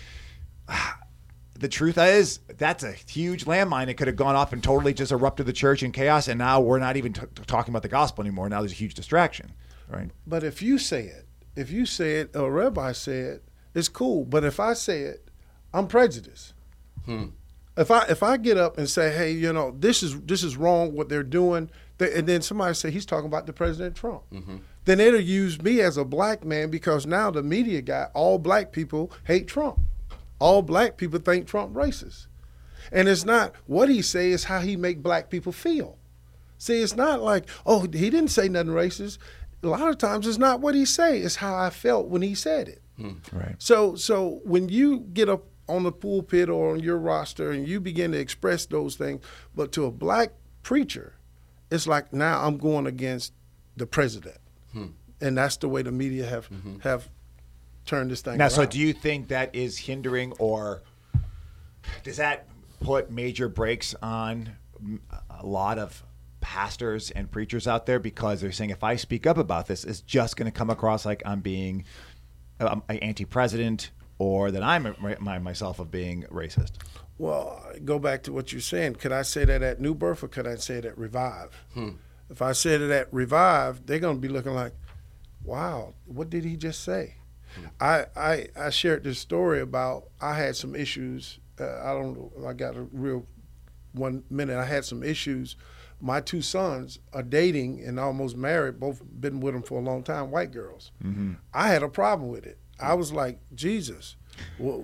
The truth is, that's a huge landmine. It could have gone off and totally just erupted the church in chaos, and now we're not even talking about the gospel anymore. Now there's a huge distraction, right? But if you say it, or a rabbi say it, it's cool. But if I say it, I'm prejudiced. If I get up and say, hey, this is wrong what they're doing, and then somebody say he's talking about the President Trump, then it'll use me as a black man because now the media got all black people hate Trump. All black people think Trump racist. And it's not what he say, it's how he make black people feel. See, it's not like, oh, he didn't say nothing racist. A lot of times it's not what he say, it's how I felt when he said it. Right. So when you get up on the pulpit or on your roster and you begin to express those things, but to a black preacher, it's like now I'm going against the president. And that's the way the media have turn this thing around. So do you think that is hindering, or does that put major brakes on a lot of pastors and preachers out there because they're saying if I speak up about this, it's just going to come across like I'm being anti-president or that I'm myself of being racist? Well, go back to what you're saying. Could I say that at New Birth or could I say it at Revive? If I said it at Revive, they're going to be looking like, wow, what did he just say? I shared this story about I had some issues. I got a real 1 minute. I had some issues. My two sons are dating and almost married, both been with them for a long time, white girls. I had a problem with it. I was like, Jesus, well,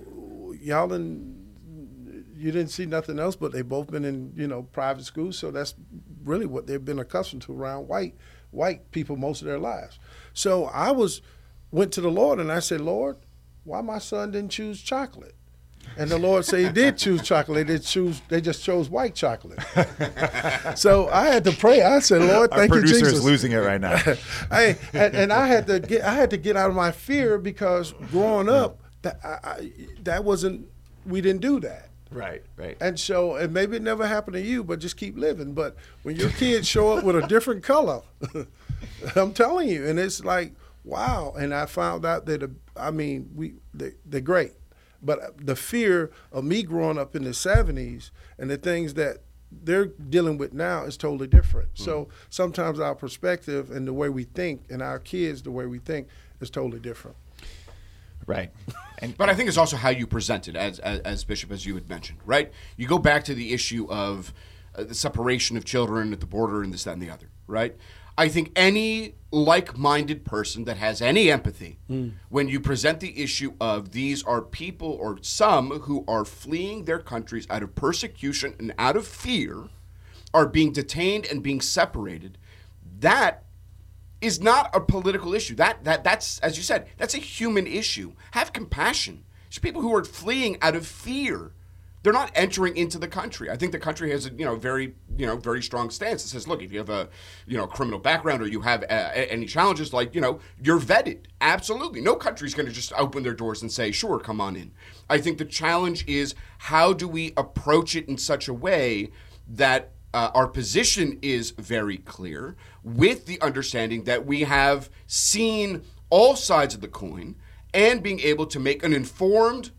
you didn't see nothing else, but they both been in private school, so that's really what they've been accustomed to around white people most of their lives. So I went to the Lord and I said, Lord, why my son didn't choose chocolate? And the Lord said he did choose chocolate. They just chose white chocolate. So I had to pray. I said, Lord, thank you, Jesus. Our producer is losing it right now. And I had to get out of my fear because growing up, that wasn't. We didn't do that. Right. And so, and maybe it never happened to you, but just keep living. But when your kids show up with a different color, I'm telling you, and it's like, wow. And I found out that, they're great. But the fear of me growing up in the 70s and the things that they're dealing with now is totally different. So sometimes our perspective and the way we think and our kids, the way we think is totally different. Right. But I think it's also how you present it, as Bishop, as you had mentioned, right? You go back to the issue of the separation of children at the border and this, that, and the other, right? I think any like-minded person that has any empathy, when you present the issue of these are people or some who are fleeing their countries out of persecution and out of fear, are being detained and being separated, that is not a political issue. That's, as you said, that's a human issue. Have compassion. There's people who are fleeing out of fear. They're not entering into the country. I think the country has a very strong stance. It says, look, if you have a criminal background or you have any challenges, you're vetted. Absolutely, no country's going to just open their doors and say, sure, come on in. I think the challenge is how do we approach it in such a way that our position is very clear, with the understanding that we have seen all sides of the coin and being able to make an informed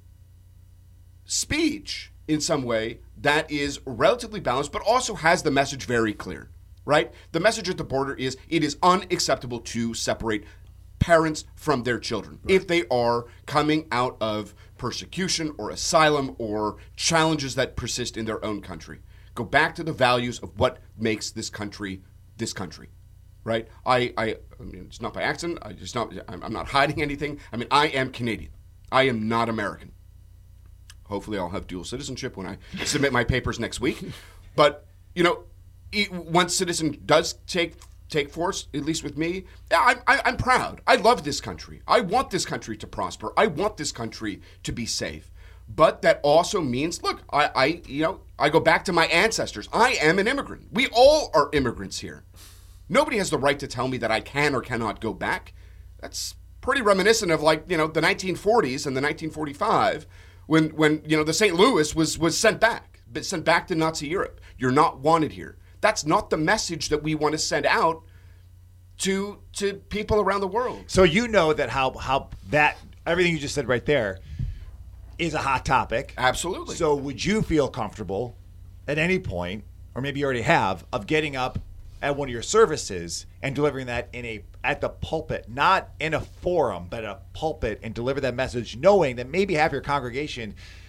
speech in some way that is relatively balanced, but also has the message very clear, right? The message at the border is it is unacceptable to separate parents from their children if they are coming out of persecution or asylum or challenges that persist in their own country. Go back to the values of what makes this country, right? I mean, it's not by accident. I'm not hiding anything. I mean, I am Canadian. I am not American. Hopefully I'll have dual citizenship when I submit my papers next week. But, once citizen does take force, at least with me, I'm proud. I love this country. I want this country to prosper. I want this country to be safe. But that also means, look, I go back to my ancestors. I am an immigrant. We all are immigrants here. Nobody has the right to tell me that I can or cannot go back. That's pretty reminiscent of, like, the 1940s and the 1945 when the St. Louis was sent back to Nazi Europe. You're not wanted here. That's not the message that we want to send out to people around the world. So you know that how that everything you just said right there is a hot topic. Absolutely. So would you feel comfortable at any point, or maybe you already have, of getting up at one of your services and delivering that at the pulpit, not in a forum, but a pulpit, and deliver that message, knowing that maybe half your congregation,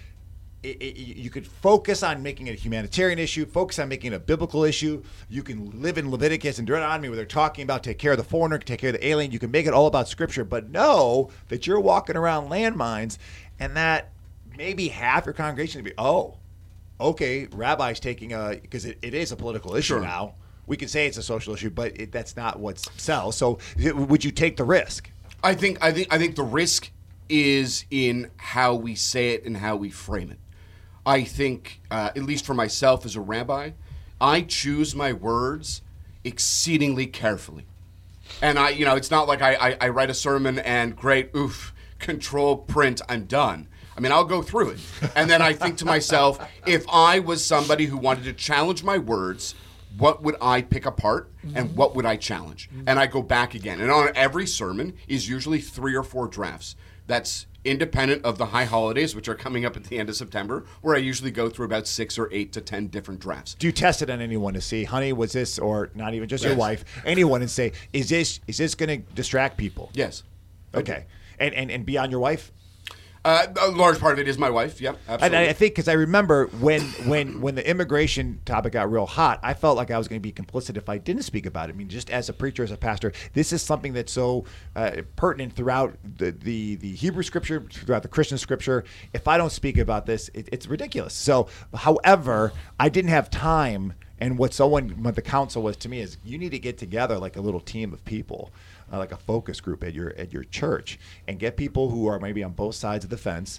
you could focus on making it a humanitarian issue, focus on making it a biblical issue. You can live in Leviticus and Deuteronomy where they're talking about take care of the foreigner, take care of the alien. You can make it all about Scripture, but know that you're walking around landmines, and that maybe half your congregation would be, oh, okay, Rabbi's taking because it is a political issue Sure. now. We can say it's a social issue, but that's not what sells. So would you take the risk? I think the risk is in how we say it and how we frame it. I think, at least for myself as a rabbi, I choose my words exceedingly carefully. And it's not like I write a sermon and great, oof, control, print, I'm done. I mean, I'll go through it. And then I think to myself, if I was somebody who wanted to challenge my words, what would I pick apart and what would I challenge? And I go back again. And on every sermon is usually 3 or 4 drafts. That's independent of the high holidays, which are coming up at the end of September, where I usually go through about 6 or 8 to 10 different drafts. Do you test it on anyone to see, honey, was this, or not even just your wife, anyone, and say, is this going to distract people? Yes. Okay. And beyond your wife? A large part of it is my wife. Yep, absolutely. And I think, because I remember when the immigration topic got real hot, I felt like I was going to be complicit if I didn't speak about it. I mean, just as a preacher, as a pastor, this is something that's so pertinent throughout the Hebrew Scripture, throughout the Christian Scripture. If I don't speak about this, it's ridiculous. So, however, I didn't have time. And what the counsel was to me is, you need to get together like a little team of people, like a focus group at your church, and get people who are maybe on both sides of the fence,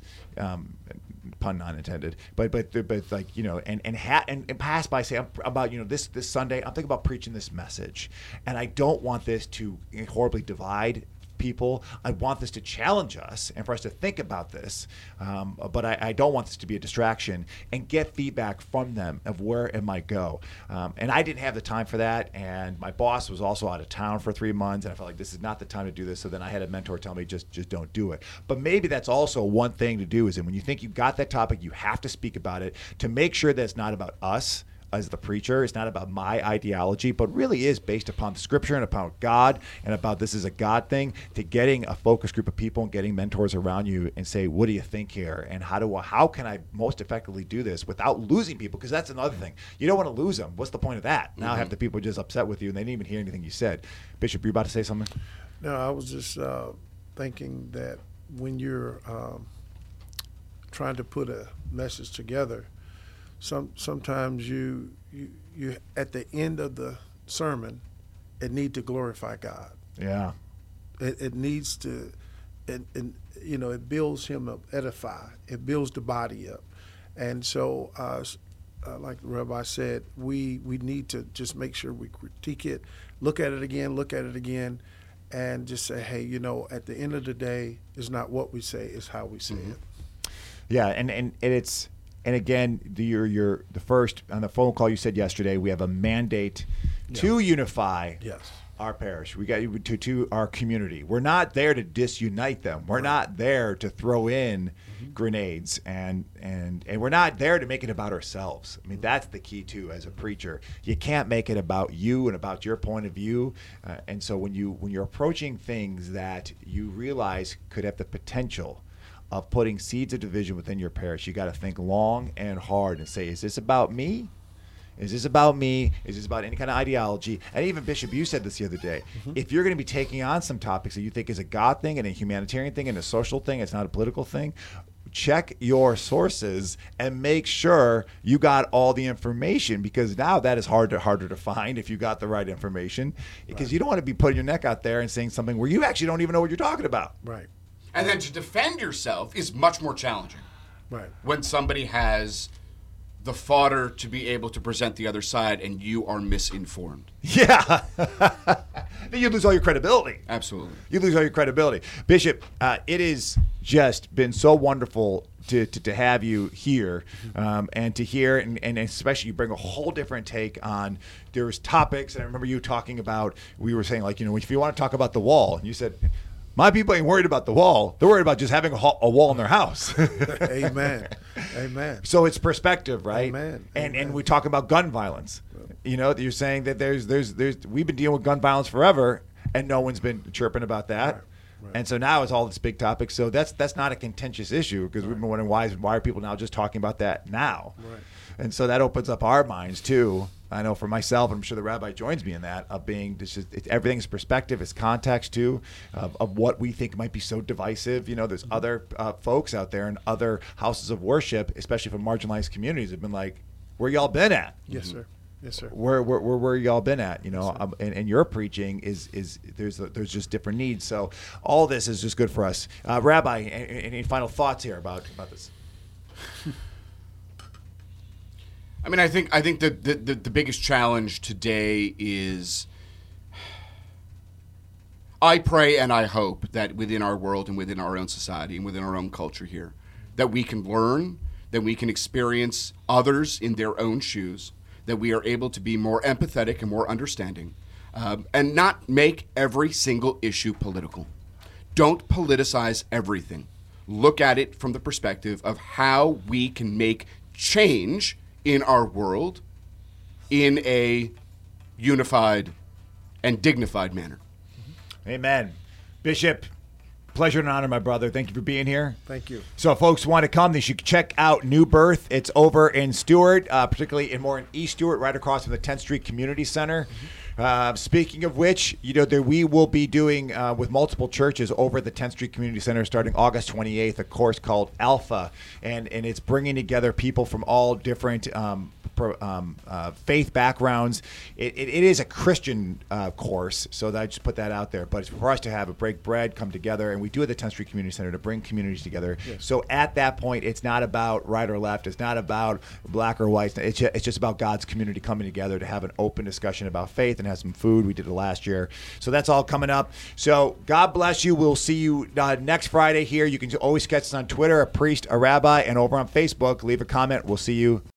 pun not intended, but like, and pass by, say, about this Sunday I'm thinking about preaching this message, and I don't want this to horribly divide people. I want this to challenge us and for us to think about this, but I don't want this to be a distraction, and get feedback from them of where it might go. And I didn't have the time for that, and my boss was also out of town for 3 months, and I felt like this is not the time to do this. So then I had a mentor tell me, just don't do it. But maybe that's also one thing to do, is that when you think you've got that topic, you have to speak about it, to make sure that it's not about us as the preacher. It's not about my ideology, but really is based upon the Scripture and upon God, and about this is a God thing, to getting a focus group of people and getting mentors around you and say, what do you think here? And how can I most effectively do this without losing people? Because that's another thing. You don't want to lose them. What's the point of that? Now have the people just upset with you and they didn't even hear anything you said. Bishop, you about to say something? No, I was just thinking that when you're trying to put a message together, sometimes you at the end of the sermon, it needs to glorify God. Yeah. It needs to, and it builds him up, edify. It builds the body up, and so like the Rabbi said, we need to just make sure we critique it, look at it again, and just say, hey, at the end of the day, it's not what we say, it's how we say it. Yeah, and it's. And again, you're the first on the phone call you said yesterday. We have a mandate to unify our parish. We got to our community. We're not there to disunite them. We're not there to throw in grenades, and we're not there to make it about ourselves. I mean, that's the key too. As a preacher, you can't make it about you and about your point of view. And so when you're approaching things that you realize could have the potential of putting seeds of division within your parish, you got to think long and hard and say, is this about me? Is this about me? Is this about any kind of ideology? And even, Bishop, you said this the other day. If you're going to be taking on some topics that you think is a God thing and a humanitarian thing and a social thing, it's not a political thing, check your sources and make sure you got all the information, because now that is harder to find if you got the right information, because you don't want to be putting your neck out there and saying something where you actually don't even know what you're talking about. Right. And then to defend yourself is much more challenging. Right. When somebody has the fodder to be able to present the other side, and you are misinformed. Yeah. Then you lose all your credibility. Absolutely. You lose all your credibility. Bishop, it has just been so wonderful to have you here and to hear, and especially you bring a whole different take on, there's topics, and I remember you talking about, we were saying, like, if you want to talk about the wall, and you said, my people ain't worried about the wall. They're worried about just having a wall in their house. Amen. Amen. So it's perspective, right? Amen. And we talk about gun violence. You're saying that there's we've been dealing with gun violence forever, and no one's been chirping about that. Right. And so now it's all this big topic. So that's not a contentious issue, because we've been wondering why are people now just talking about that now? Right. And so that opens up our minds too. I know for myself, I'm sure the rabbi joins me in that, of being everything's perspective, it's context too, of what we think might be so divisive. There's other folks out there and other houses of worship, especially from marginalized communities, have been like, where y'all been at? Yes, sir. Yes, sir. Where y'all been at? And your preaching is there's just different needs. So all this is just good for us. Rabbi, any final thoughts here about this? I mean, I think the biggest challenge today is, I pray and I hope that within our world and within our own society and within our own culture here, that we can learn, that we can experience others in their own shoes, that we are able to be more empathetic and more understanding, and not make every single issue political. Don't politicize everything. Look at it from the perspective of how we can make change in our world in a unified and dignified manner. Amen. Bishop, pleasure and honor, my brother. Thank you for being here. Thank you. So if folks want to come, they should check out New Birth. It's over in Stewart, particularly in East Stewart, right across from the 10th Street Community Center. Speaking of which, we will be doing with multiple churches over at the 10th Street Community Center starting August 28th, a course called Alpha, and it's bringing together people from all different faith backgrounds. It is a Christian course, so I just put that out there. But it's for us to have a break bread, come together, and we do at the 10th Street Community Center to bring communities together. Yes. So at that point, it's not about right or left. It's not about black or white. It's just about God's community coming together to have an open discussion about faith and have some food. We did it last year. So that's all coming up. So God bless you. We'll see you next Friday here. You can always catch us on Twitter, a priest, a rabbi, and over on Facebook. Leave a comment. We'll see you